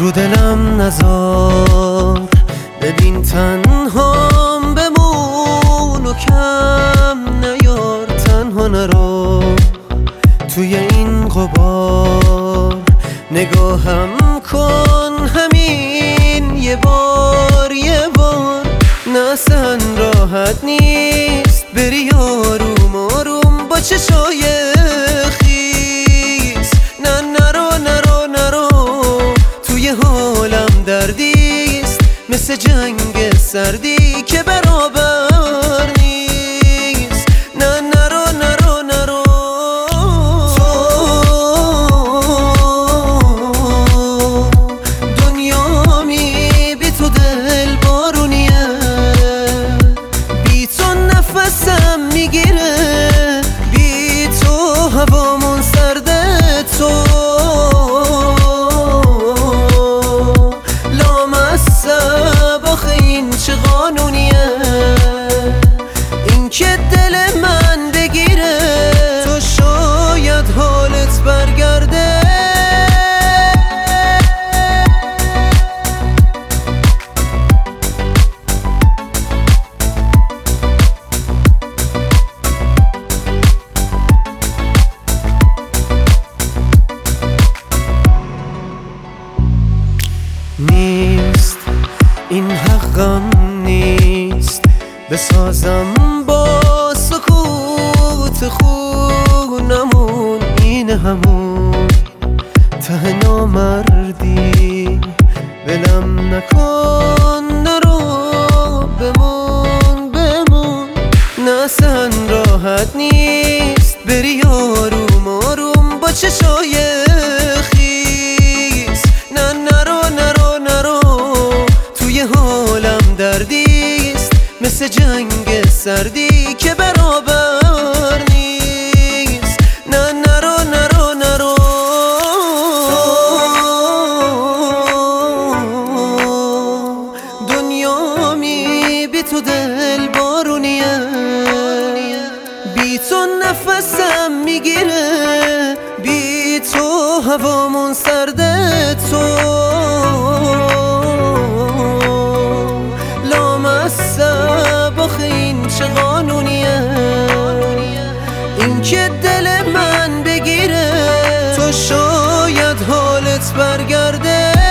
رو دلم نذار، ببین تنهام بمون و کم نیار، تنها نرو توی این غبار، نگاهم کن همین یه بار یه بار. نه اصلا راحت نیست بری آروم آروم با چشای خیس، نه نرو نرو نرو توی حالم دردیست، مثل جنگ سردی که برابر نیست. نه نرو نرو نرو تو دنیامی بی تو دل بارونیه، بی تو نفسم میگیره، بی تو هوامون سرده، تو لامصب آخه این چه قانونیه، این که دل من بگیره تو شاید حالت برگرده. نیست این حقم نیست بسازم با سکوت خونمون، این همون ته نامردی، ولم نکن نرو بمون بمون. نه اصلا راحت نیست بری آروم آروم با چشای خیس، نه نرو نرو نرو توی حالم دردیست، مثل جنگ سردی که برابر نیست. نه نرو نرو نرو دنیامی بی تو دل بارونیه، بی تو نفسم میگیره، بی تو هوامون سرده، تو لامصب آخه این چه قانونیه، این که دل من بگیره تو شاید حالت برگرده.